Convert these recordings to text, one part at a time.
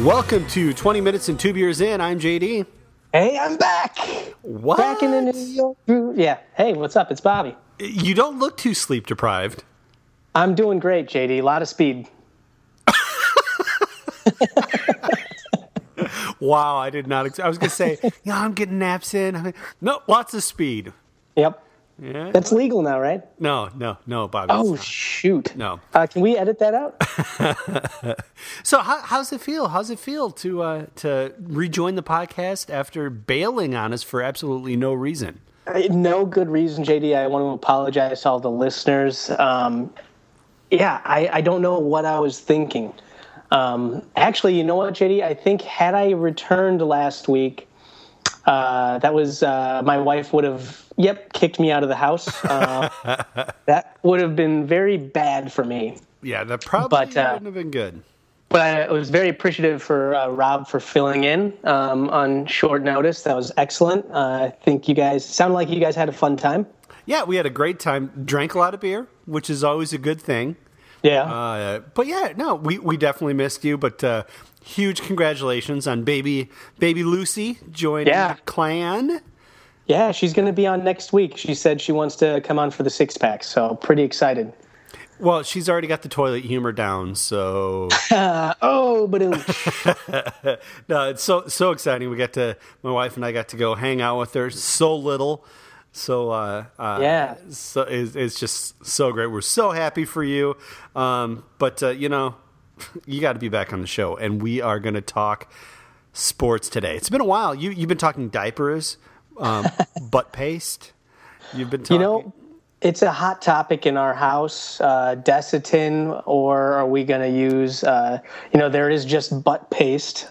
Welcome to 20 Minutes and 2 Beers In. I'm JD. Hey, I'm back. What? Back in the New York groove. Yeah. Hey, what's up? It's Bobby. You don't look too sleep deprived. I'm doing great, JD. A lot of speed. Wow, I did not. I was going to say, I'm getting naps in. No, lots of speed. Yep. Yeah. That's legal now, right? No, Bobby. Oh, shoot. No. Can we edit that out? So how's it feel? How's it feel to rejoin the podcast after bailing on us for absolutely no reason? No good reason, JD. I want to apologize to all the listeners. I don't know what I was thinking. Actually, you know what, JD? I think had I returned last week, that was my wife would have, kicked me out of the house. That would have been very bad for me. Yeah, that probably wouldn't have been good. But I was very appreciative for Rob for filling in on short notice. That was excellent. I think you guys sound like you guys had a fun time. Yeah, we had a great time. Drank a lot of beer, which is always a good thing. Yeah. But yeah, no, we definitely missed you. But huge congratulations on baby Lucy joining the clan. Yeah, she's going to be on next week. She said she wants to come on for the 6-pack, so pretty excited. Well, she's already got the toilet humor down, so... but No, it's so exciting. My wife and I got to go hang out with her. So little. So, So it's just so great. We're so happy for you. But you got to be back on the show, and we are going to talk sports today. It's been a while. You've been talking diapers, butt paste. You've been talking... It's a hot topic in our house, Desitin, or are we going to use, there is just butt paste.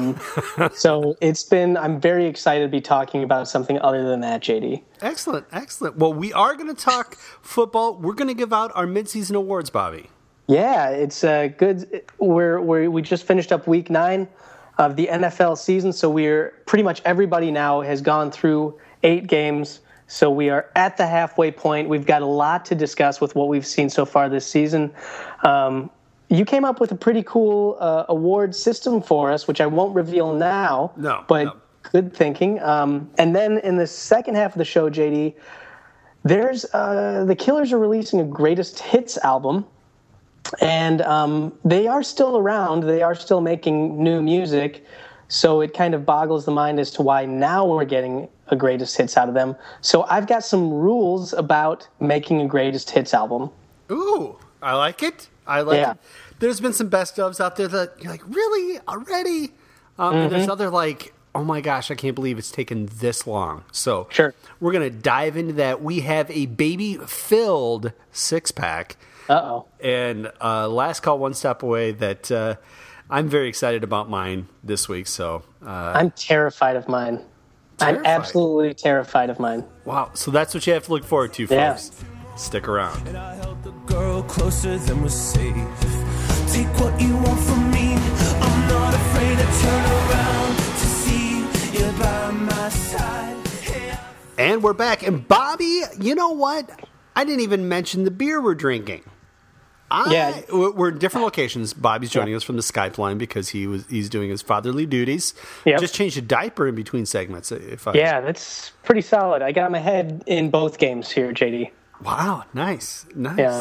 So I'm very excited to be talking about something other than that, JD. Excellent. Well, we are going to talk football. We're going to give out our midseason awards, Bobby. Yeah, it's good. We just finished up week 9 of the NFL season, so pretty much everybody now has gone through 8 games. So we are at the halfway point. We've got a lot to discuss with what we've seen so far this season. You came up with a pretty cool award system for us, which I won't reveal now. No. Good thinking. And then in the second half of the show, JD, there's the Killers are releasing a greatest hits album. And they are still around. They are still making new music. So it kind of boggles the mind as to why now we're getting a greatest hits out of them. So I've got some rules about making a greatest hits album. Ooh, I like it. It. There's been some best ofs out there that you're like, really? Already? And there's other like, oh my gosh, I can't believe it's taken this long. So sure. We're going to dive into that. We have a baby-filled 6-pack. Uh-oh. And last call, one step away that... I'm very excited about mine this week, so... I'm terrified of mine. Terrified. I'm absolutely terrified of mine. Wow, so that's what you have to look forward to, folks. Yeah. Stick around. And I held the girl closer than was safe. Take what you want from me. I'm not afraid to turn around to see you by my side. And we're back. And Bobby, you know what? I didn't even mention the beer we're drinking. We're in different locations. Bobby's joining us from the Skype line because he's doing his fatherly duties. Yep. Just changed a diaper in between segments. That's pretty solid. I got my head in both games here, JD. Wow, nice. Yeah.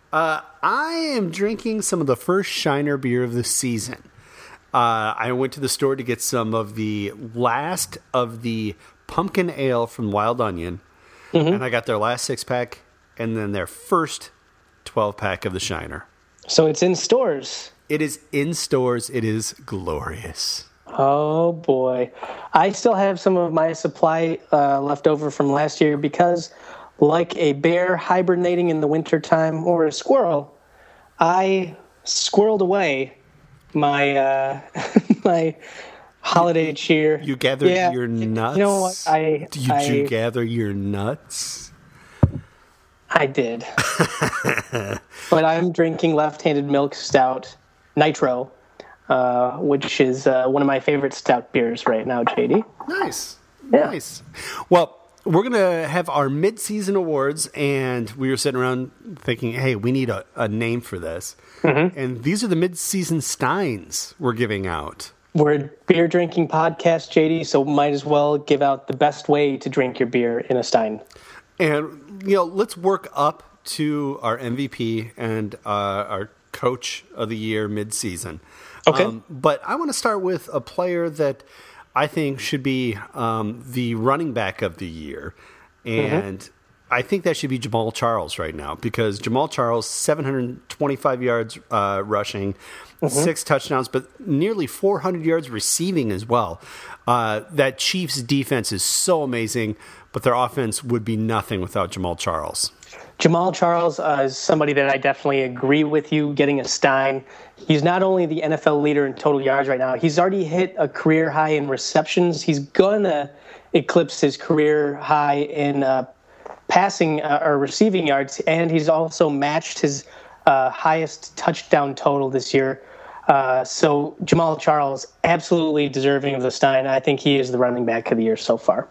I am drinking some of the first Shiner beer of the season. I went to the store to get some of the last of the pumpkin ale from Wild Onion, and I got their last 6-pack and then their first 12-pack of the Shiner. So it's in stores. It is in stores. It is glorious. Oh, boy. I still have some of my supply left over from last year because, like a bear hibernating in the wintertime or a squirrel, I squirreled away my my holiday cheer. You gathered your nuts? You know what? Did you gather your nuts? I did. But I'm drinking Left-Handed Milk Stout Nitro, which is one of my favorite stout beers right now, JD. Nice. Yeah. Nice. Well, we're going to have our mid-season awards, and we were sitting around thinking, hey, we need a name for this. And these are the mid-season Steins we're giving out. We're a beer drinking podcast, JD, so might as well give out the best way to drink your beer in a stein. And, let's work up to our MVP and our coach of the year mid-season. Okay. But I want to start with a player that I think should be the running back of the year. And I think that should be Jamaal Charles right now, because Jamaal Charles, 725 yards rushing, 6 touchdowns, but nearly 400 yards receiving as well. That Chiefs defense is so amazing, but their offense would be nothing without Jamaal Charles. Jamaal Charles is somebody that I definitely agree with you getting a stein. He's not only the NFL leader in total yards right now, he's already hit a career high in receptions. He's going to eclipse his career high in passing or receiving yards, and he's also matched his highest touchdown total this year. So Jamaal Charles, absolutely deserving of the stein. I think he is the running back of the year so far.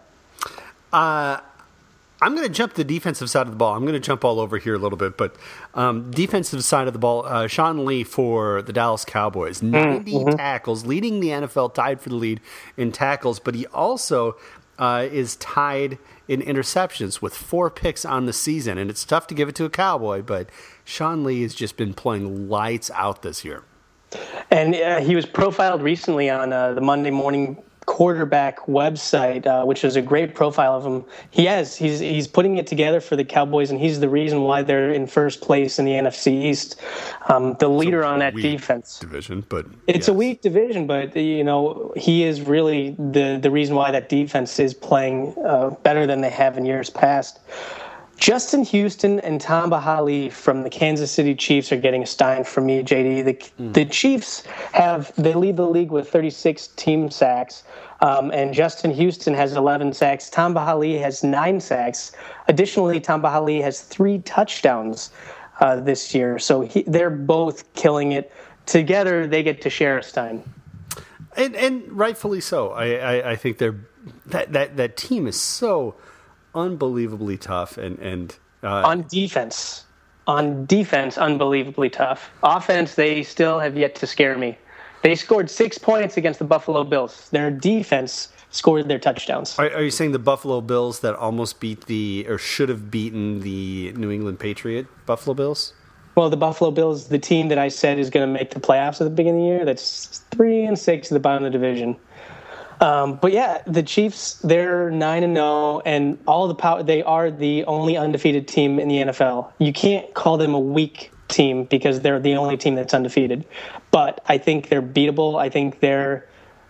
I'm going to jump the defensive side of the ball. I'm going to jump all over here a little bit, but defensive side of the ball, Sean Lee for the Dallas Cowboys, 90 tackles, leading the NFL, tied for the lead in tackles, but he also is tied in interceptions with 4 picks on the season, and it's tough to give it to a Cowboy, but Sean Lee has just been playing lights out this year. And he was profiled recently on the Monday Morning Quarterback website, which is a great profile of him. He's putting it together for the Cowboys, and he's the reason why they're in first place in the NFC East. The leader on that defense division, but it's a weak division, but he is really the reason why that defense is playing better than they have in years past. Justin Houston and Tamba Hali from the Kansas City Chiefs are getting a stein from me, JD. The Chiefs they lead the league with 36 team sacks, and Justin Houston has 11 sacks. Tamba Hali has 9 sacks. Additionally, Tamba Hali has 3 touchdowns this year, so they're both killing it. Together, they get to share a stein. And rightfully so. I think that team is so unbelievably tough and on defense, unbelievably tough. Offense, they still have yet to scare me. They scored 6 points against the Buffalo Bills. Their defense scored their touchdowns. Are you saying the Buffalo Bills that almost should have beaten the New England Patriot Buffalo Bills? Well, the Buffalo Bills, the team that I said is going to make the playoffs at the beginning of the year, that's 3-6 at the bottom of the division. But yeah, the Chiefs, they're 9-0, and all the power. They are the only undefeated team in the NFL. You can't call them a weak team because they're the only team that's undefeated. But I think they're beatable. I think their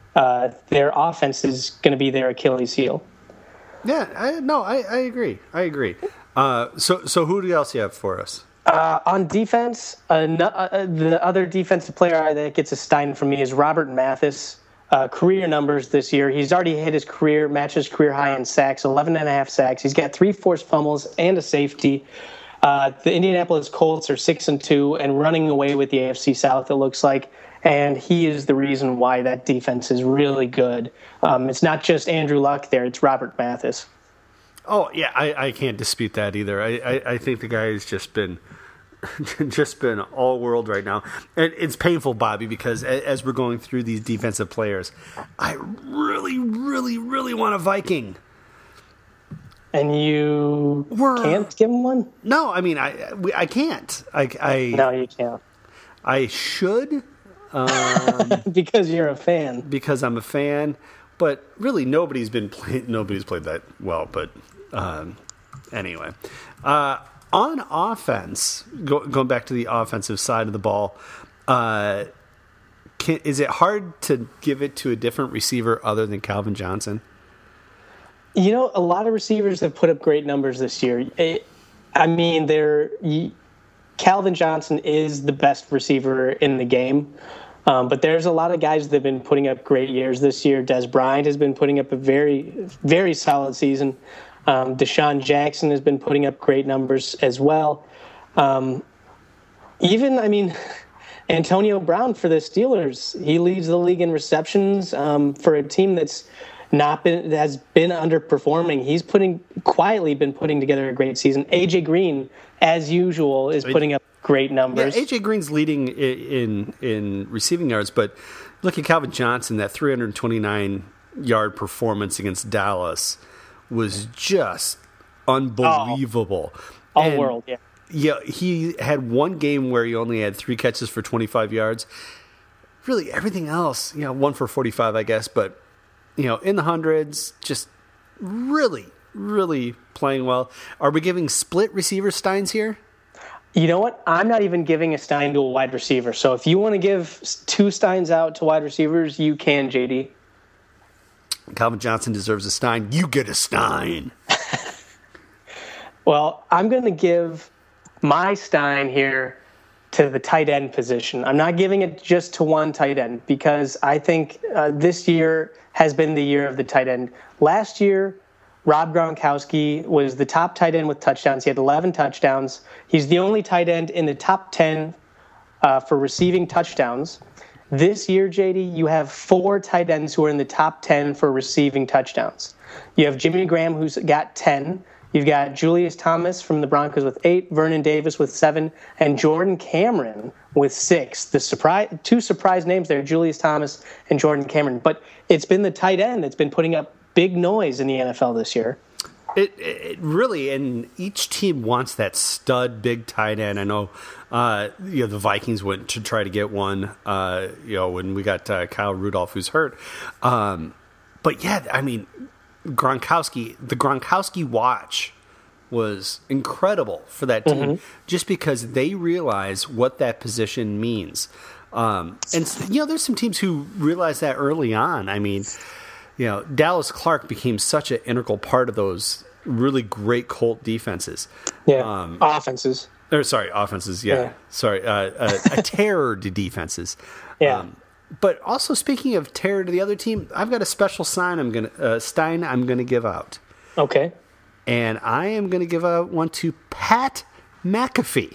offense is going to be their Achilles heel. Yeah, I agree. So who else do you have for us? On defense, the other defensive player that gets a stein from me is Robert Mathis. Career numbers this year. He's already matched his career high in sacks, 11.5 sacks. He's got 3 forced fumbles and a safety. The Indianapolis Colts are 6-2 and running away with the AFC South, it looks like. And he is the reason why that defense is really good. It's not just Andrew Luck there, it's Robert Mathis. Oh, yeah, I can't dispute that either. I think the guy has just been all world right now. And it's painful, Bobby, because as we're going through these defensive players, I really, really, really want a Viking. And you can't give him one? No, I mean, I can't. No, you can't. I should. Because you're a fan. Because I'm a fan. But really, nobody's played that well. But anyway. On offense, going back to the offensive side of the ball, is it hard to give it to a different receiver other than Calvin Johnson? A lot of receivers have put up great numbers this year. Calvin Johnson is the best receiver in the game, but there's a lot of guys that have been putting up great years this year. Des Bryant has been putting up a very, very solid season. Deshaun Jackson has been putting up great numbers as well. Antonio Brown for the Steelers, he leads the league in receptions for a team that's has been underperforming. He's quietly been putting together a great season. AJ Green, as usual, is putting up great numbers. Yeah, AJ Green's leading in receiving yards, but look at Calvin Johnson. That 329-yard performance against Dallas was just unbelievable. All world, yeah. Yeah, he had one game where he only had 3 catches for 25 yards. Really, everything else, 1 for 45, I guess, but in the hundreds, just really, really playing well. Are we giving split receiver Steins here? You know what? I'm not even giving a Stein to a wide receiver. So if you want to give 2 Steins out to wide receivers, you can, JD. Calvin Johnson deserves a Stein. You get a Stein. Well, I'm going to give my Stein here to the tight end position. I'm not giving it just to one tight end because I think this year has been the year of the tight end. Last year, Rob Gronkowski was the top tight end with touchdowns. He had 11 touchdowns. He's the only tight end in the top 10 for receiving touchdowns. This year, JD, you have 4 tight ends who are in the top 10 for receiving touchdowns. You have Jimmy Graham, who's got 10. You've got Julius Thomas from the Broncos with 8, Vernon Davis with 7, and Jordan Cameron with 6. The 2 surprise names there, Julius Thomas and Jordan Cameron. But it's been the tight end that's been putting up big noise in the NFL this year. It really, and each team wants that stud big tight end. I know, the Vikings went to try to get one, when we got Kyle Rudolph, who's hurt. But yeah, I mean, the Gronkowski watch was incredible for that team, just because they realize what that position means. And there's some teams who realize that early on. I mean, Dallas Clark became such an integral part of those really great Colt defenses. Yeah, offenses. Offenses, yeah. Sorry, a terror to defenses. Yeah. But also, speaking of terror to the other team, I've got a special Stein I'm gonna give out. Okay. And I am gonna give out one to Pat McAfee,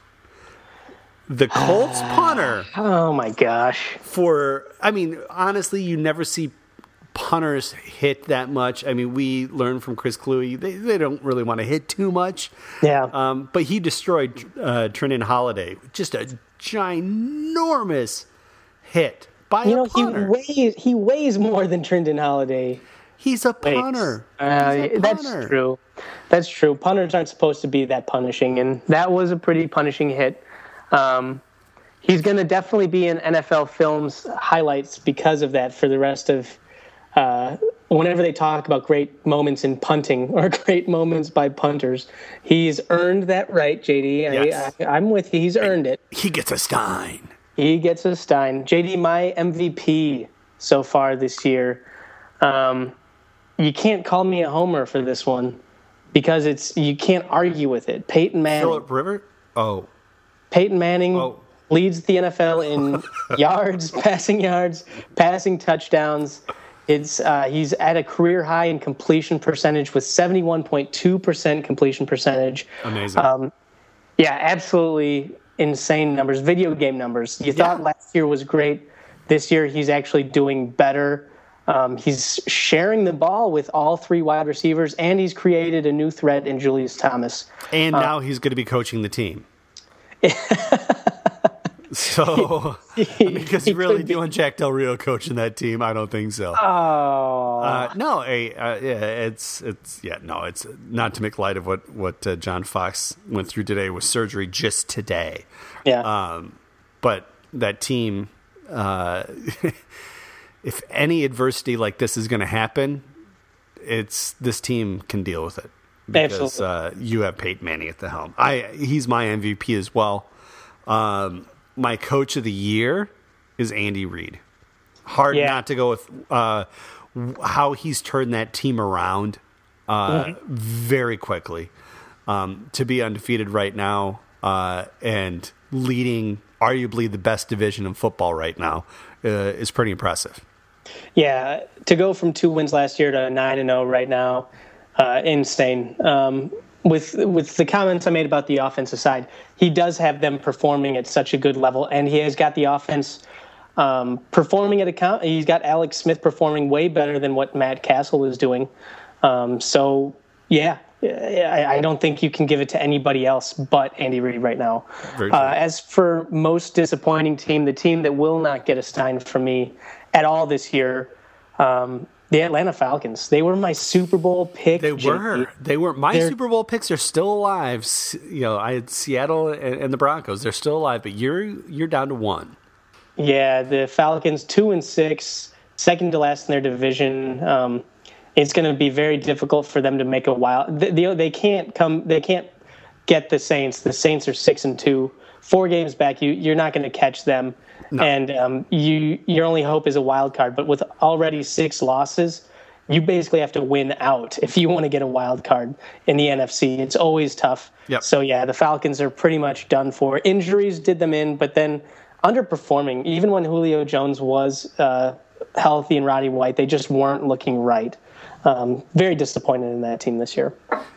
the Colts punter. Oh my gosh. Honestly, you never see punters hit that much. I mean, we learned from Chris Cluey, they don't really want to hit too much. Yeah. But he destroyed Trenton Holiday. Just a ginormous hit by a punter. He weighs more than Trenton Holiday. He's a punter. That's true. That's true. Punters aren't supposed to be that punishing, and that was a pretty punishing hit. He's going to definitely be in NFL Films highlights because of that for the rest of whenever they talk about great moments in punting or great moments by punters. He's earned that right, JD. Yes. I'm with you. He's earned it. He gets a Stein. He gets a Stein. JD, my MVP so far this year. You can't call me a homer for this one because you can't argue with it. Peyton Manning. Phillip Rivers? Oh. Peyton Manning leads the NFL in yards, passing touchdowns. He's at a career high in completion percentage with 71.2% completion percentage. Amazing. Yeah, absolutely insane numbers, video game numbers. You thought last year was great. This year he's actually doing better. He's sharing the ball with all 3 wide receivers, and he's created a new threat in Julius Thomas. And now he's going to be coaching the team. So, because you really do want Jack Del Rio coaching that team? I don't think so. Oh no, it's not to make light of what John Fox went through today with surgery just today. Yeah. But that team, if any adversity like this is going to happen, this team can deal with it because you have Peyton Manning at the helm. He's my MVP as well. My coach of the year is Andy Reid. Hard not to go with how he's turned that team around very quickly. To be undefeated right now and leading arguably the best division in football right now is pretty impressive. Yeah, to go from 2 wins last year to 9-0 right now, insane. With the comments I made about the offensive side, he does have them performing at such a good level, and he has got the offense performing at account. He's got Alex Smith performing way better than what Matt Castle is doing. So, yeah, I don't think you can give it to anybody else but Andy Reid right now. As for most disappointing team, the team that will not get a Stein from me at all this year, the Atlanta Falcons. They were my Super Bowl pick. They were. My Super Bowl picks are still alive. I had Seattle and the Broncos. They're still alive, but you're down to one. Yeah, the Falcons 2-6, second to last in their division. It's going to be very difficult for them to make a wild. They can't get the Saints. The Saints are 6-2, 4 games back. You're not going to catch them, no. And your only hope is a wild card. But with already 6 losses, you basically have to win out if you want to get a wild card in the NFC. It's always tough. Yep. So yeah, the Falcons are pretty much done for. Injuries did them in, but then underperforming. Even when Julio Jones was healthy and Roddy White, they just weren't looking right. Very disappointed in that team this year.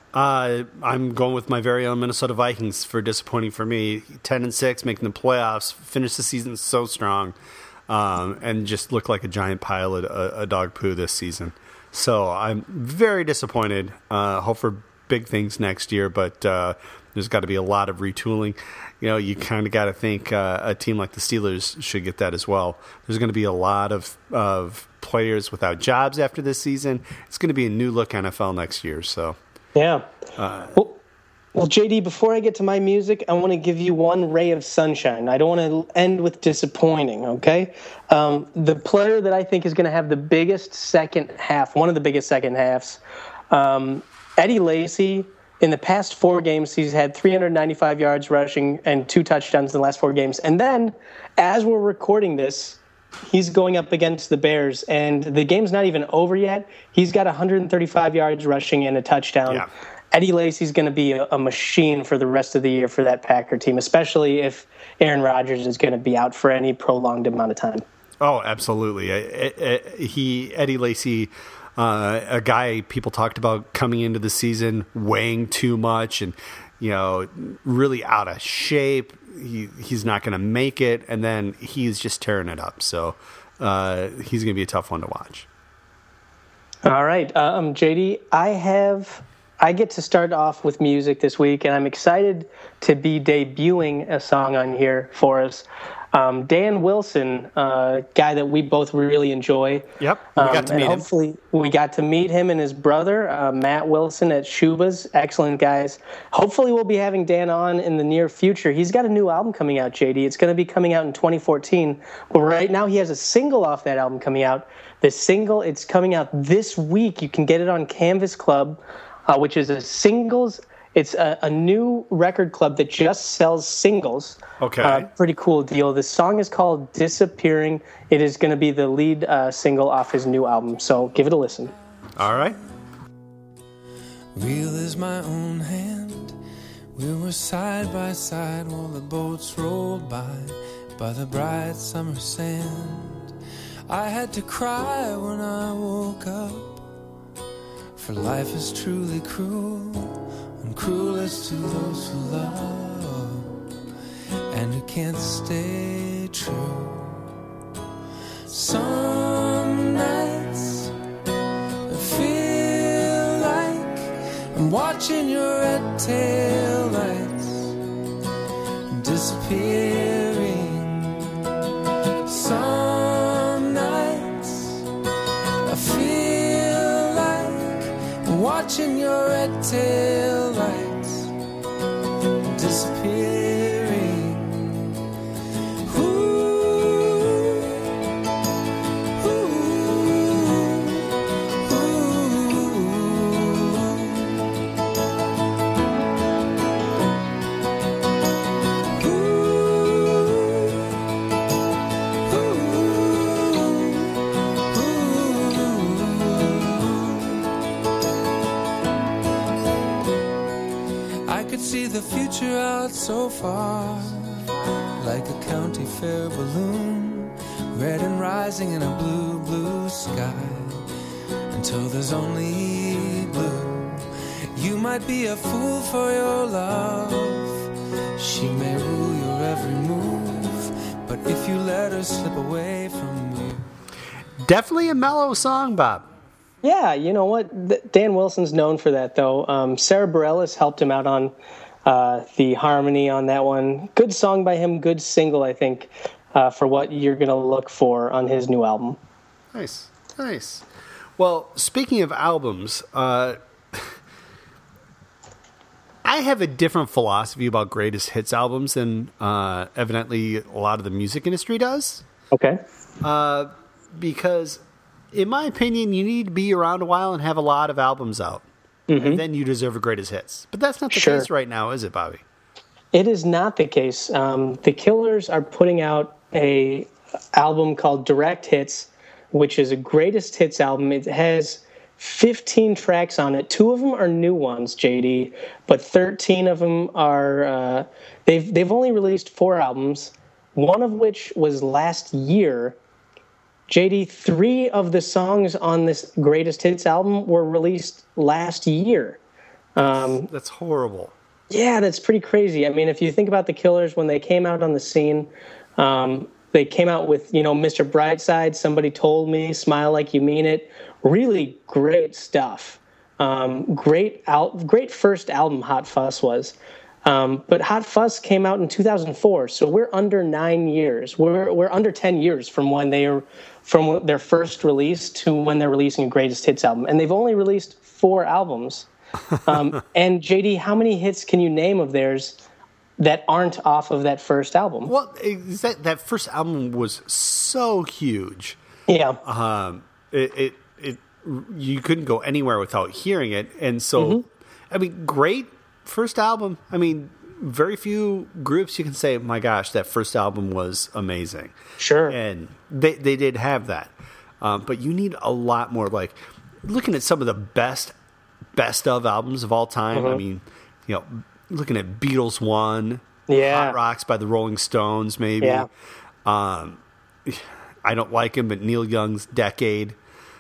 I'm going with my very own Minnesota Vikings for disappointing for me. 10-6, making the playoffs, finished the season so strong, and just look like a giant pile of dog poo this season. So I'm very disappointed. Hope for big things next year, but there's got to be a lot of retooling. You kind of got to think a team like the Steelers should get that as well. There's going to be a lot of players without jobs after this season. It's going to be a new look NFL next year. So, yeah. Well, JD, before I get to my music, I want to give you one ray of sunshine. I don't want to end with disappointing, okay? The player that I think is going to have the biggest second half, one of the biggest second halves, Eddie Lacy. In the past 4 games, he's had 395 yards rushing and 2 touchdowns in the last 4 games. And then, as we're recording this, he's going up against the Bears, and the game's not even over yet. He's got 135 yards rushing and a touchdown. Yeah. Eddie Lacy's going to be a machine for the rest of the year for that Packer team, especially if Aaron Rodgers is going to be out for any prolonged amount of time. Oh, absolutely. Eddie Lacy... a guy people talked about coming into the season weighing too much and, really out of shape. He's not going to make it, and then he's just tearing it up. So he's going to be a tough one to watch. All right, JD, I get to start off with music this week, and I'm excited to be debuting a song on here for us. Dan Wilson, guy that we both really enjoy. Yep, we got to meet him. Hopefully we got to meet him and his brother, Matt Wilson at Shuba's. Excellent guys. Hopefully we'll be having Dan on in the near future. He's got a new album coming out, JD. It's going to be coming out in 2014. But right now he has a single off that album coming out. The single, it's coming out this week. You can get it on Canvas Club, which is a singles. It's a new record club that just sells singles. Okay. Pretty cool deal. The song is called Disappearing. It is going to be the lead single off his new album. So give it a listen. All right. Real as my own hand. We were side by side while the boats rolled by the bright summer sand. I had to cry when I woke up, for life is truly cruel, and cruelest to those who love and who can't stay true. Some nights I feel like I'm watching your red tail lights disappearing. Some nights I feel like I'm watching your red tail lights disappearing. Ooh, ooh, I could see the future out so far, like a county fair balloon, red and rising in a blue, blue sky, until there's only blue. You might be a fool for your love, she may rule your every move, but if you let her slip away from you. Definitely a mellow song, Bob. Yeah, you know what? Dan Wilson's known for that, though. Sarah Bareilles helped him out on the harmony on that one. Good song by him, good single, I think, for what you're going to look for on his new album. Nice. Well, speaking of albums, I have a different philosophy about greatest hits albums than evidently a lot of the music industry does. Okay. Because, in my opinion, you need to be around a while and have a lot of albums out. Mm-hmm. And then you deserve a greatest hits. But that's not the case right now, is it, Bobby? It is not the case. The Killers are putting out a album called Direct Hits, which is a greatest hits album. It has 15 tracks on it. 2 of them are new ones, JD, but 13 of them are they've only released 4 albums, one of which was last year. JD, 3 of the songs on this greatest hits album were released last year. That's horrible. Yeah, that's pretty crazy. I mean, if you think about the Killers, when they came out on the scene, they came out with, Mr. Brightside, Somebody Told Me, Smile Like You Mean It. Really great stuff. Great first album, Hot Fuss was. But Hot Fuss came out in 2004, so we're under 9 years. We're under 10 years from their first release to when they're releasing a greatest hits album, and they've only released 4 albums. And JD, how many hits can you name of theirs that aren't off of that first album? Well, that first album was so huge. Yeah. You couldn't go anywhere without hearing it, and so I mean, great first album. I mean, very few groups you can say, my gosh, that first album was amazing. Sure. And they did have that. But you need a lot more, like, looking at some of the best of albums of all time. I mean, looking at Beatles 1, Hot Rocks by the Rolling Stones, maybe. Yeah. I don't like him, but Neil Young's Decade.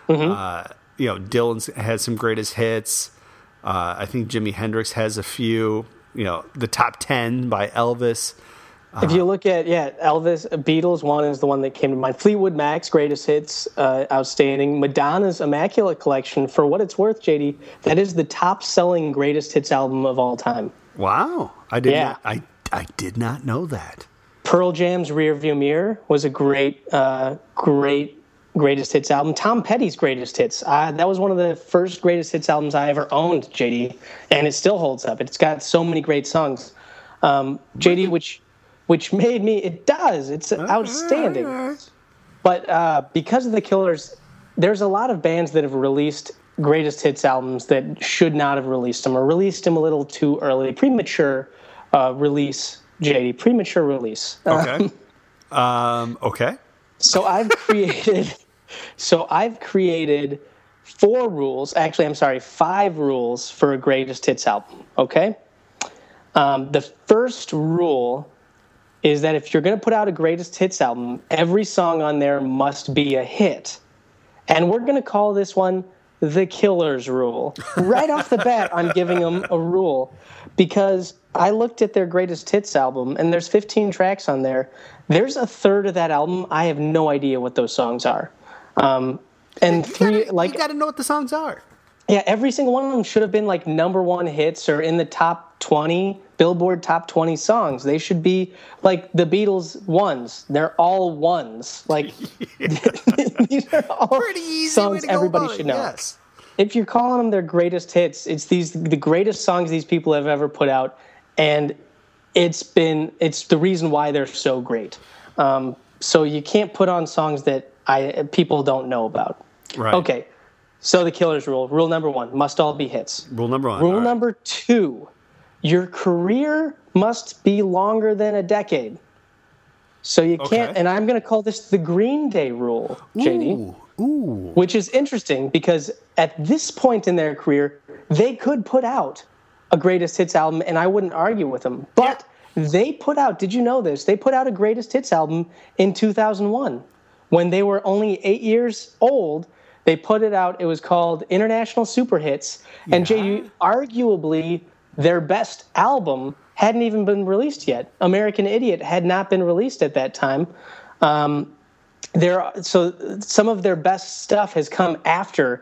Dylan has some greatest hits. I think Jimi Hendrix has a few. The Top 10 by Elvis. If you look at, Elvis, Beatles 1 is the one that came to mind. Fleetwood Mac's greatest hits, outstanding. Madonna's Immaculate Collection, for what it's worth, JD, that is the top-selling greatest hits album of all time. Wow. I did not know that. Pearl Jam's Rearview Mirror was a great greatest hits album. Tom Petty's greatest hits. That was one of the first greatest hits albums I ever owned, JD, and it still holds up. It's got so many great songs. JD, which made me, it does. It's outstanding. But because of the Killers, there's a lot of bands that have released greatest hits albums that should not have released them, or released them a little too early. Premature release, JD. Premature release. Okay. Okay. So I've created 4 rules. Actually, I'm sorry, 5 rules for a greatest hits album. Okay. The first rule is that if you're going to put out a greatest hits album, every song on there must be a hit. And we're going to call this one the Killers rule. Right off the bat, I'm giving them a rule, because I looked at their greatest hits album, and there's 15 tracks on there. There's a third of that album I have no idea what those songs are. And you got to know what the songs are. Yeah, every single one of them should have been like #1 hits or in the top 20, Billboard top 20 songs. They should be like the Beatles ones. They're all ones. Like these are all pretty easy songs everybody should know. Yes. If you're calling them their greatest hits, it's the greatest songs these people have ever put out, and it's the reason why they're so great. So you can't put on songs that people don't know about. Right. Okay. So the Killers rule. Rule number 1, must all be hits. Rule number 1. Rule number 2, your career must be longer than a decade. So you can't, and I'm going to call this the Green Day rule, JD. Ooh. Which is interesting, because at this point in their career, they could put out a greatest hits album, and I wouldn't argue with them. But they put out, did you know this? They put out a greatest hits album in 2001. When they were only 8 years old, they put it out. It was called International Super Hits. And JD, arguably their best album hadn't even been released yet. American Idiot had not been released at that time. So some of their best stuff has come after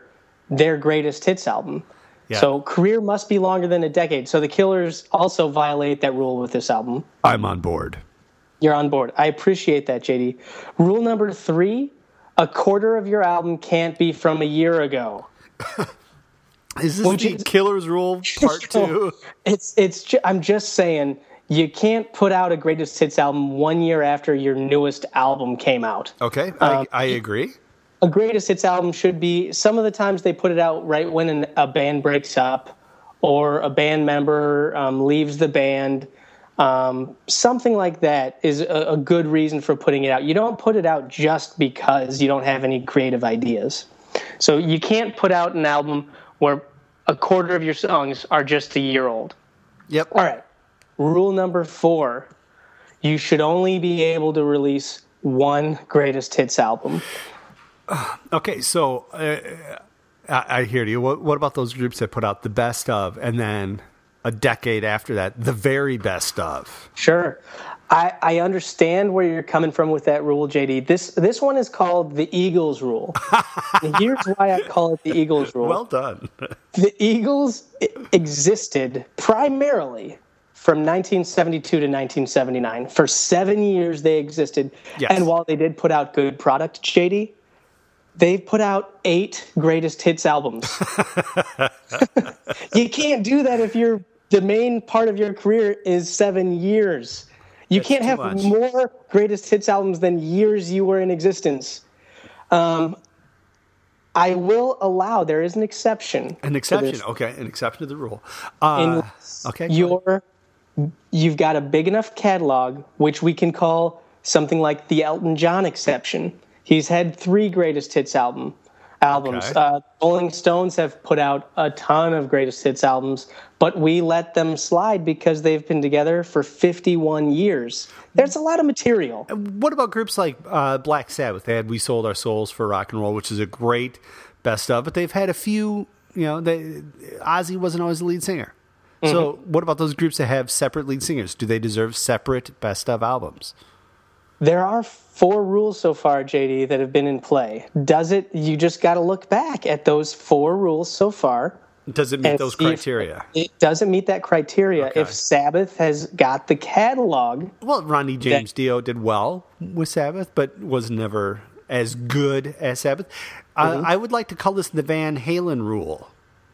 their greatest hits album. Yeah. So career must be longer than a decade. So the Killers also violate that rule with this album. I'm on board. You're on board. I appreciate that, JD. Rule number 3, a quarter of your album can't be from a year ago. Is this the Killers rule part 2? I'm just saying, you can't put out a greatest hits album 1 year after your newest album came out. Okay, I agree. A greatest hits album should be, some of the times they put it out right when a band breaks up or a band member leaves the band. Something like that is a good reason for putting it out. You don't put it out just because you don't have any creative ideas. So you can't put out an album where a quarter of your songs are just a year old. Yep. All right. Rule number 4, you should only be able to release one greatest hits album. Okay, so I hear you. What about those groups that put out the best of, and then a decade after that, the very best of? Sure. I understand where you're coming from with that rule, JD. This one is called the Eagles rule. And here's why I call it the Eagles rule. Well done. The Eagles existed primarily from 1972 to 1979. For 7 years they existed. Yes. And while they did put out good product, JD, they've put out 8 greatest hits albums. You can't do that if the main part of your career is 7 years. You can't have more greatest hits albums than years you were in existence. I will allow, there is an exception. An exception, okay. An exception to the rule. Okay. You've got a big enough catalog, which we can call something like the Elton John exception. He's had 3 greatest hits albums. Okay. Rolling Stones have put out a ton of greatest hits albums, but we let them slide because they've been together for 51 years. There's a lot of material. What about groups like Black Sabbath? They had We Sold Our Souls for Rock and Roll, which is a great best of, but they've had a few, Ozzy wasn't always the lead singer. Mm-hmm. So what about those groups that have separate lead singers? Do they deserve separate best of albums? There are 4 rules so far, JD, that have been in play. You just got to look back at those 4 rules so far. Does it meet those criteria? It doesn't meet that criteria. Okay. If Sabbath has got the catalog. Well, Ronnie James Dio did well with Sabbath, but was never as good as Sabbath. I would like to call this the Van Halen rule.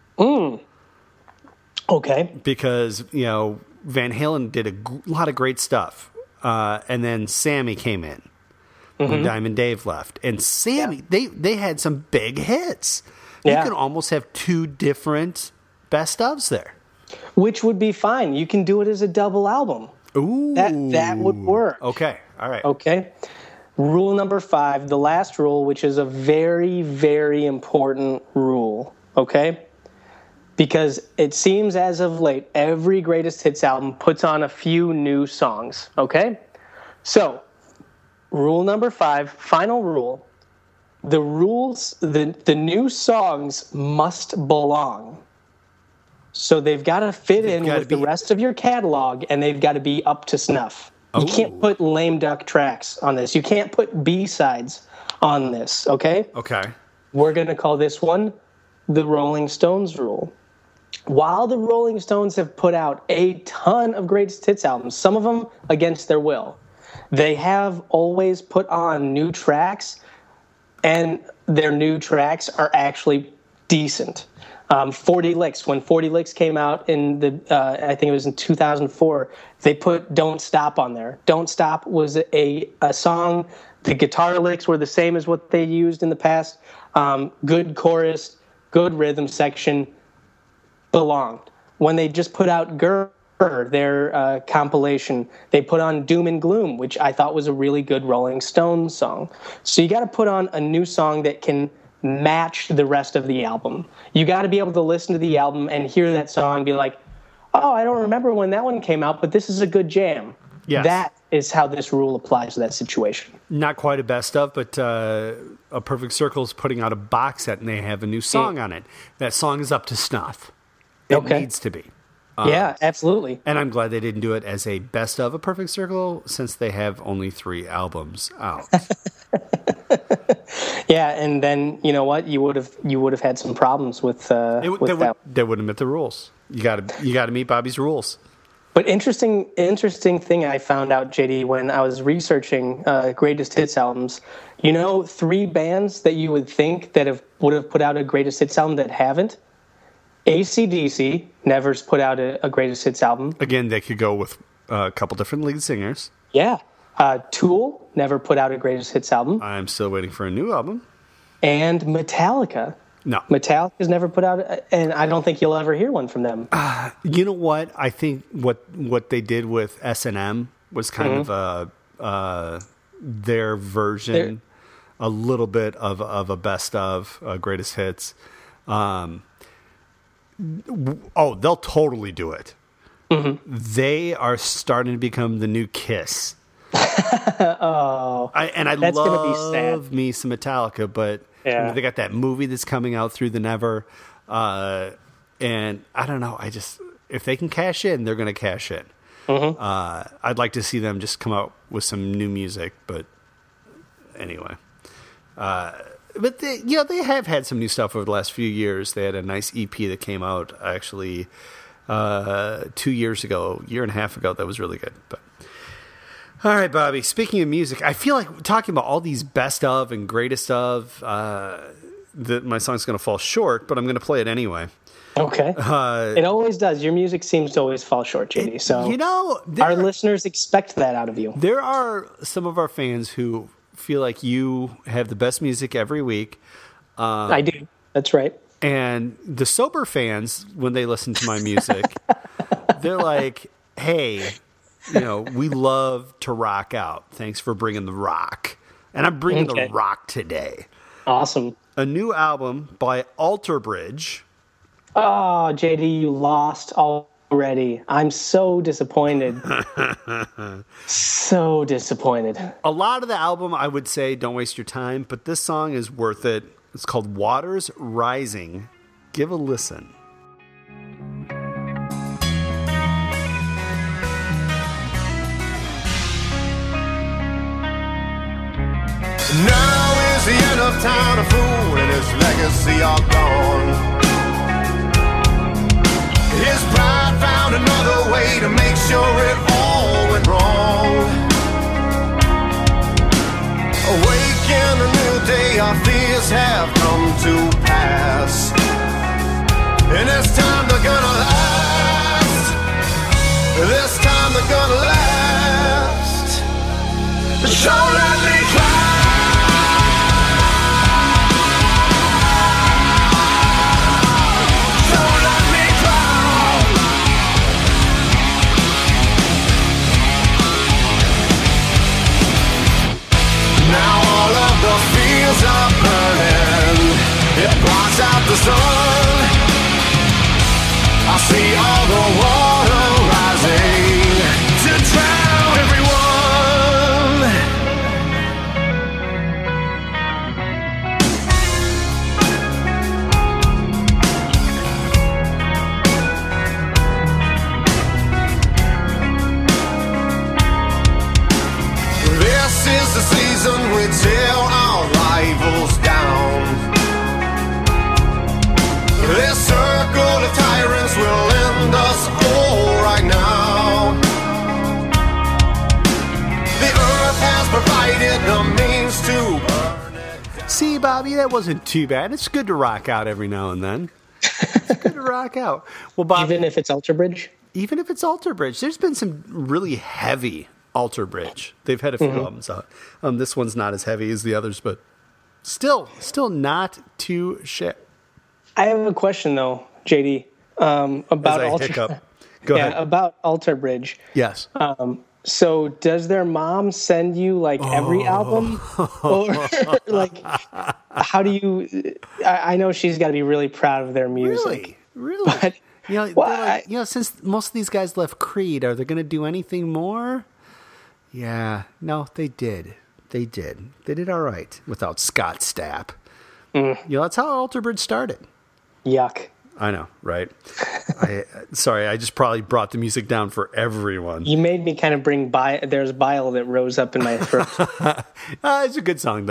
Okay. Because, Van Halen did a lot of great stuff. And then Sammy came in when Diamond Dave left. And Sammy, they had some big hits. You can almost have 2 different best ofs there. Which would be fine. You can do it as a double album. Ooh. That would work. Okay. All right. Okay. Rule number 5, the last rule, which is a very, very important rule. Okay? Because it seems as of late, every greatest hits album puts on a few new songs, okay? So, rule number 5, final rule, the new songs must belong. So they've got to fit in with the rest of your catalog, and they've got to be up to snuff. You can't put lame duck tracks on this. You can't put B-sides on this, okay? Okay. We're going to call this one the Rolling Stones rule. While the Rolling Stones have put out a ton of greatest hits albums, some of them against their will, they have always put on new tracks, and their new tracks are actually decent. 40 Licks, when 40 Licks came out I think it was in 2004, they put Don't Stop on there. Don't Stop was a song, the guitar licks were the same as what they used in the past. Good chorus, good rhythm section, belonged. When they just put out Gurr, their compilation, they put on Doom and Gloom, which I thought was a really good Rolling Stones song. So you got to put on a new song that can match the rest of the album. You got to be able to listen to the album and hear that song and be like, oh, I don't remember when that one came out, but this is a good jam. Yes. That is how this rule applies to that situation. Not quite a best of, but A Perfect Circle is putting out a box set and they have a new song on it. That song is up to snuff. It needs to be. Yeah, absolutely. And I'm glad they didn't do it as a best of A Perfect Circle since they have only 3 albums out. Yeah, and then you know what? You would have had some problems with that. They wouldn't meet the rules. You got to meet Bobby's rules. But interesting thing I found out, JD, when I was researching greatest hits albums. You know, 3 bands that you would think that would have put out a greatest hits album that haven't. AC/DC never's put out a greatest hits album. Again, they could go with a couple different lead singers. Yeah. Tool never put out a greatest hits album. I'm still waiting for a new album. And Metallica. No. Metallica's never put out, and I don't think you'll ever hear one from them. You know what? I think what they did with S&M was kind of their version, a little bit of a best of greatest hits. They'll totally do it. Mm-hmm. They are starting to become the new Kiss. That's gonna be sad. Me some Metallica, but they got that movie that's coming out through the Never, and I don't know. If they can cash in, they're going to cash in. Mm-hmm. I'd like to see them just come out with some new music, but anyway. But they have had some new stuff over the last few years. They had a nice EP that came out actually 2 years ago, year and a half ago. That was really good. But all right, Bobby. Speaking of music, I feel like talking about all these best of and greatest of. That my song's going to fall short, but I'm going to play it anyway. Okay. It always does. Your music seems to always fall short, JD. So our listeners expect that out of you. There are some of our fans who feel like you have the best music every week. I do. That's right. And the sober fans, when they listen to my music, they're like, hey, we love to rock out. Thanks for bringing the rock. And I'm bringing the rock today. Awesome. A new album by Alter Bridge. Oh, JD, you lost already. I'm so disappointed. So disappointed. A lot of the album, I would say, don't waste your time, but this song is worth it. It's called Waters Rising. Give a listen. Now is the end of time, a fool and his legacy are gone. His pride found another way to make sure it all went wrong. Awake in a new day, our fears have come to pass. And this time they're gonna last. This time they're gonna last. So let me cry. Are burning, it blots out the sun. I see all the water rising to drown everyone. This is the season we tell our rivals down. This circle of tyrants will end us all right now. The earth has provided the means to burn it. See, Bobby, that wasn't too bad. It's good to rock out every now and then. It's good to rock out. Well, Bobby, even if it's Alter Bridge? Even if it's Alter Bridge. There's been some really heavy Alter Bridge. They've had a few albums out. This one's not as heavy as the others, but still not too shit. I have a question though, JD, about Go ahead. About Alter Bridge. Yes. So does their mom send you like every album, or like how do you? I know she's got to be really proud of their music. Really. But, since most of these guys left Creed, are they going to do anything more? Yeah, no, they did. They did all right without Scott Stapp. That's how Alter Bridge started. Yuck. I know, right? I just probably brought the music down for everyone. You made me kind of bring there's bile that rose up in my throat. It's a good song, though.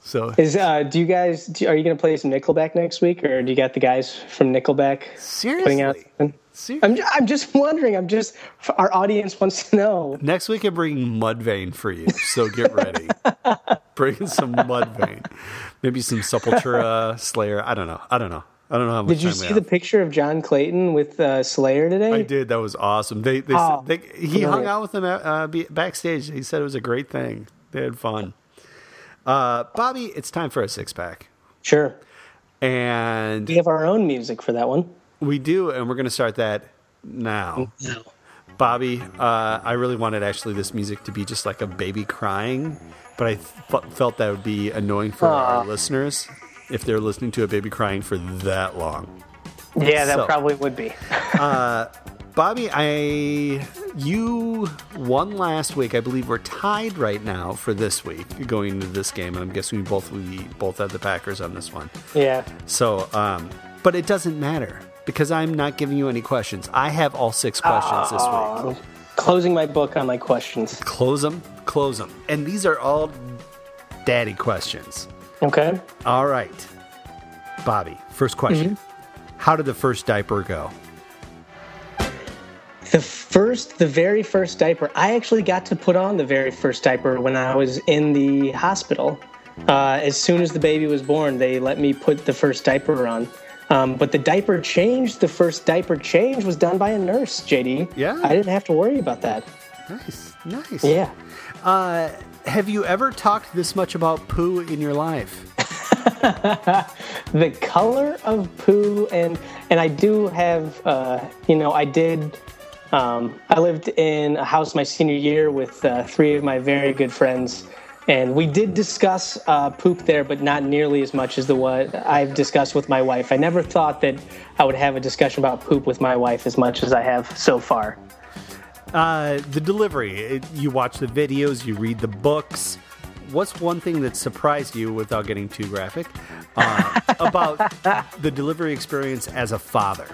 So do you guys are you going to play some Nickelback next week, or do you got the guys from Nickelback putting out? Seriously? I'm just wondering. Our audience wants to know. Next week I'm bringing Mudvayne for you, so get ready. Bring some Mudvayne, maybe some Sepultura, Slayer. I don't know how much. Did you see the picture of John Clayton with Slayer today? I did. That was awesome. He hung out with them backstage. He said it was a great thing. They had fun. Bobby, it's time for a six-pack. Sure. And we have our own music for that one. We do, and we're going to start that now. No. Bobby, I really wanted actually this music to be just like a baby crying, but I felt that would be annoying for our listeners if they're listening to a baby crying for that long. Yeah, that probably would be. Bobby, you won last week. I believe we're tied right now for this week going into this game, and I'm guessing we both had the Packers on this one. Yeah. So, but it doesn't matter because I'm not giving you any questions. I have all 6 questions this week. Closing my book on my questions. Close them. And these are all daddy questions. Okay. All right. Bobby, first question. Mm-hmm. How did the first diaper go? The very first diaper, I actually got to put on the very first diaper when I was in the hospital. As soon as the baby was born, they let me put the first diaper on. But the first diaper change was done by a nurse, JD. Yeah. I didn't have to worry about that. Nice. Yeah. Have you ever talked this much about poo in your life? The color of poo, and I do have, I lived in a house my senior year with 3 of my very good friends, and we did discuss poop there, but not nearly as much as what I've discussed with my wife. I never thought that I would have a discussion about poop with my wife as much as I have so far. The delivery, you watch the videos, you read the books. What's one thing that surprised you, without getting too graphic, about the delivery experience as a father?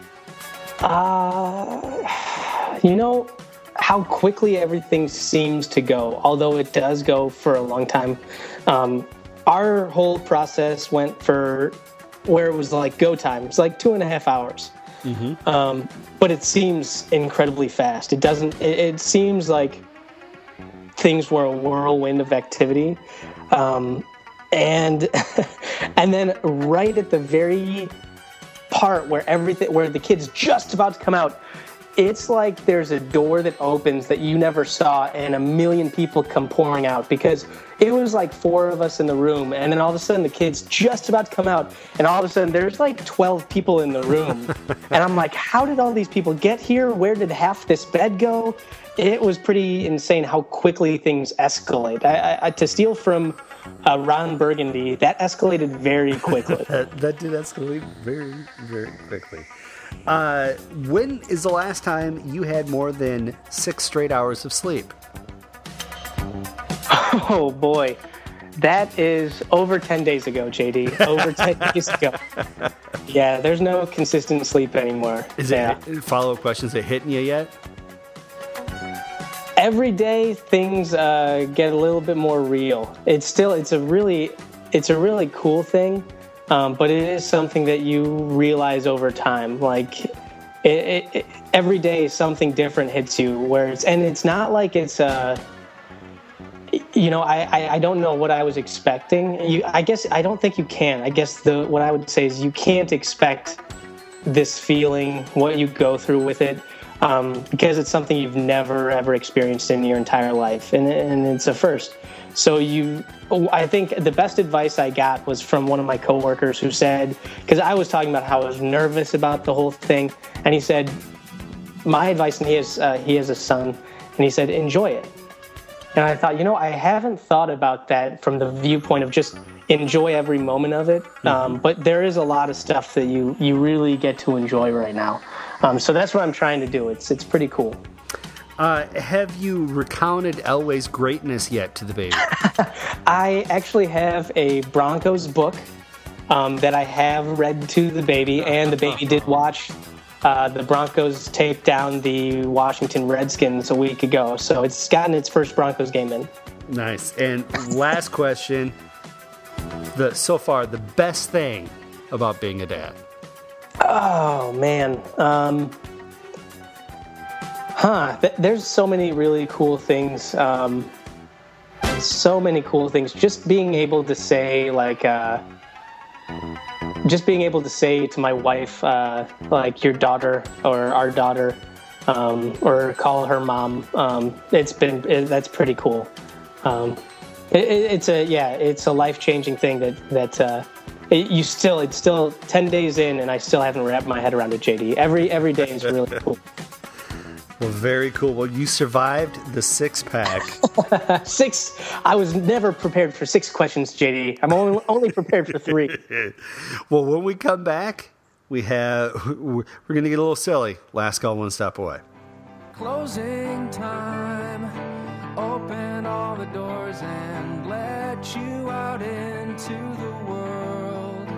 How quickly everything seems to go, although it does go for a long time. Our whole process went for where it was like go time. It's like 2.5 hours. Mm-hmm. But it seems incredibly fast. It seems like things were a whirlwind of activity. And then right at the very part where the kid's just about to come out, it's like there's a door that opens that you never saw and a million people come pouring out, because it was like 4 of us in the room, and then all of a sudden the kid's just about to come out, and all of a sudden there's like 12 people in the room. And I'm like, how did all these people get here? Where did half this bed go? It was pretty insane how quickly things escalate. To steal from Ron Burgundy, that escalated very quickly. that did escalate very, very quickly. When is the last time you had more than 6 straight hours of sleep? Oh, boy. That is over 10 days ago, JD. Over 10 days ago. Yeah, there's no consistent sleep anymore. Follow-up questions, it hitting you yet? Every day things get a little bit more real. It's a really cool thing, but it is something that you realize over time. Like every day something different hits you. It's not like it's I don't know what I was expecting. I guess I don't think you can. I guess what I would say is you can't expect this feeling, what you go through with it. Because it's something you've never, ever experienced in your entire life. And it's a first. So I think the best advice I got was from one of my coworkers who said, because I was talking about how I was nervous about the whole thing. And he said, my advice, and he has a son, and he said, enjoy it. And I thought, I haven't thought about that from the viewpoint of just enjoy every moment of it. But there is a lot of stuff that you really get to enjoy right now. So that's what I'm trying to do. It's pretty cool. Have you recounted Elway's greatness yet to the baby? I actually have a Broncos book that I have read to the baby, and the baby did watch the Broncos take down the Washington Redskins a week ago. So it's gotten its first Broncos game in. Nice. And last question, so far the best thing about being a dad? Oh man, there's so many really cool things. So many cool things. Just being able to say to my wife, like your daughter or our daughter, or call her mom. That's pretty cool. It's a life-changing thing it's still 10 days in and I still haven't wrapped my head around it, JD. Every day is really cool. Well, very cool. Well, you survived the 6-pack. 6. I was never prepared for 6 questions, JD. I'm only prepared for 3. Well, when we come back, we're going to get a little silly. Last call, one step away. Closing time. Open all the doors and let you out into the world.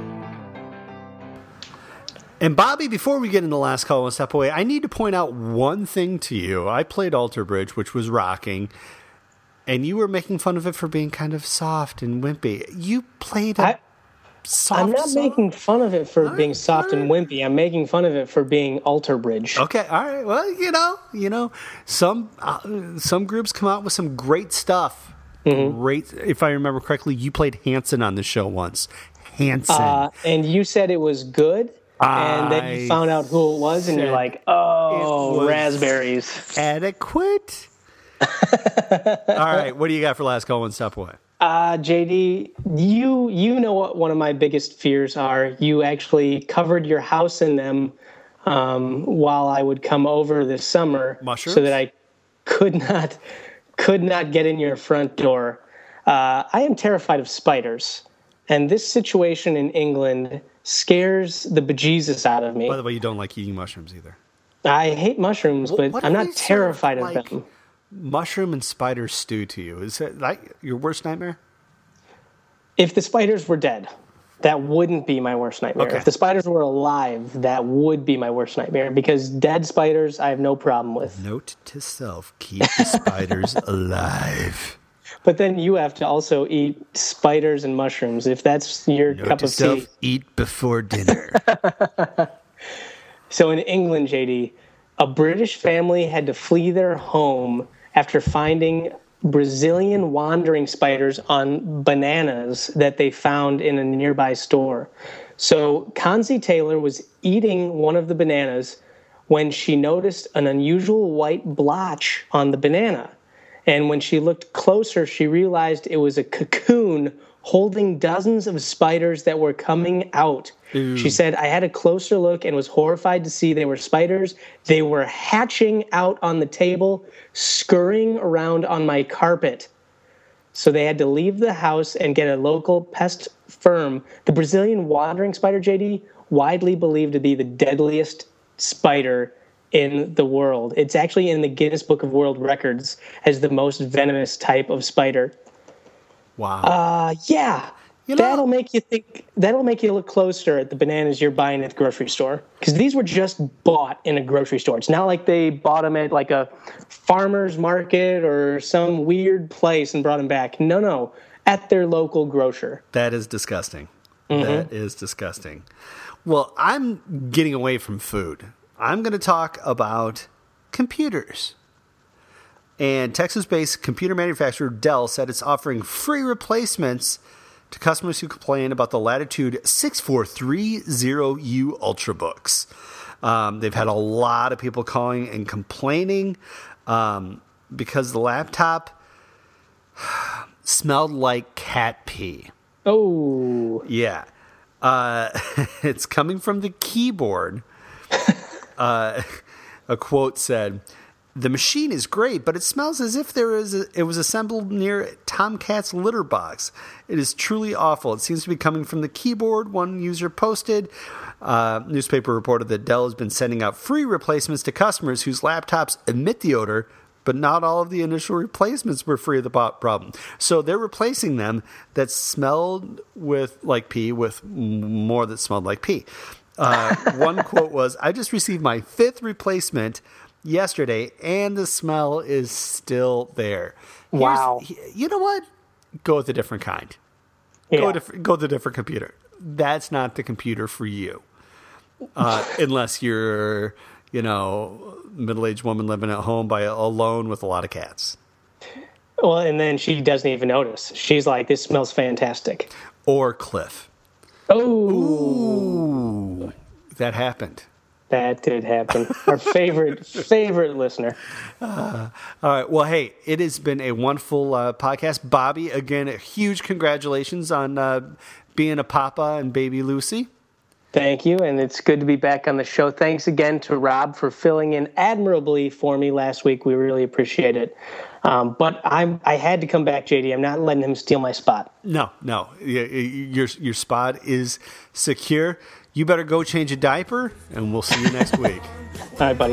And Bobby, before we get into the last call, one step away, I need to point out one thing to you. I played Alter Bridge, which was rocking, and you were making fun of it for being kind of soft and wimpy. You played soft. I'm not making fun of it for being soft and wimpy. I'm making fun of it for being Alter Bridge. Okay, all right. Well, you know, some groups come out with some great stuff. Mm-hmm. Great. If I remember correctly, you played Hanson on the show once. Hanson, and you said it was good. And then you found out who it was, and you're like, oh, raspberries. Adequate. All right, what do you got for last call, one step away? JD, you know what one of my biggest fears are. You actually covered your house in them while I would come over this summer. Mushrooms? So that I could not get in your front door. I am terrified of spiders. And this situation in England scares the bejesus out of me. By the way, you don't like eating mushrooms either. I hate mushrooms, but I'm not terrified of them. Mushroom and spider stew to you. Is it like your worst nightmare? If the spiders were dead, that wouldn't be my worst nightmare. Okay. If the spiders were alive, that would be my worst nightmare, because dead spiders I have no problem with. Note to self, keep the spiders alive. But then you have to also eat spiders and mushrooms if that's your cup of tea. Eat before dinner. So in England, JD, a British family had to flee their home after finding Brazilian wandering spiders on bananas that they found in a nearby store. So Kanzi Taylor was eating one of the bananas when she noticed an unusual white blotch on the banana. And when she looked closer, she realized it was a cocoon holding dozens of spiders that were coming out. Ooh. She said, I had a closer look and was horrified to see they were spiders. They were hatching out on the table, scurrying around on my carpet. So they had to leave the house and get a local pest firm. The Brazilian wandering spider, JD, widely believed to be the deadliest spider in the world. It's actually in the Guinness Book of World Records as the most venomous type of spider. Wow. Yeah. That'll make you think. That'll make you look closer at the bananas you're buying at the grocery store, because these were just bought in a grocery store. It's not like they bought them at like a farmer's market or some weird place and brought them back. No, at their local grocer. That is disgusting. Mm-hmm. That is disgusting. Well, I'm getting away from food. I'm going to talk about computers. And Texas-based computer manufacturer Dell said it's offering free replacements to customers who complain about the Latitude 6430U Ultrabooks. They've had a lot of people calling and complaining because the laptop smelled like cat pee. Oh. Yeah. It's coming from the keyboard. A quote said, "The machine is great, but it smells as if it was assembled near Tomcat's litter box. It is truly awful. It seems to be coming from the keyboard," one user posted. Newspaper reported that Dell has been sending out free replacements to customers whose laptops emit the odor, but not all of the initial replacements were free of the problem. So they're replacing them that smelled like pee with more that smelled like pee. One quote was, "I just received my 5th replacement yesterday, and the smell is still there." Wow. You know what? Go with a different kind. Yeah. Go to a different computer. That's not the computer for you. Unless you're, middle-aged woman living at home alone with a lot of cats. Well, and then she doesn't even notice. She's like, this smells fantastic. Or Cliff. Oh. Ooh. That happened. That did happen. Our favorite listener. All right. Well, hey, it has been a wonderful podcast. Bobby, again, a huge congratulations on being a papa and baby Lucy. Thank you, and it's good to be back on the show. Thanks again to Rob for filling in admirably for me last week. We really appreciate it. But I had to come back, JD. I'm not letting him steal my spot. No. Your spot is secure. You better go change a diaper, and we'll see you next week. All right, buddy.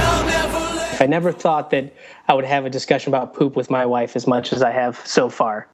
I never thought that I would have a discussion about poop with my wife as much as I have so far.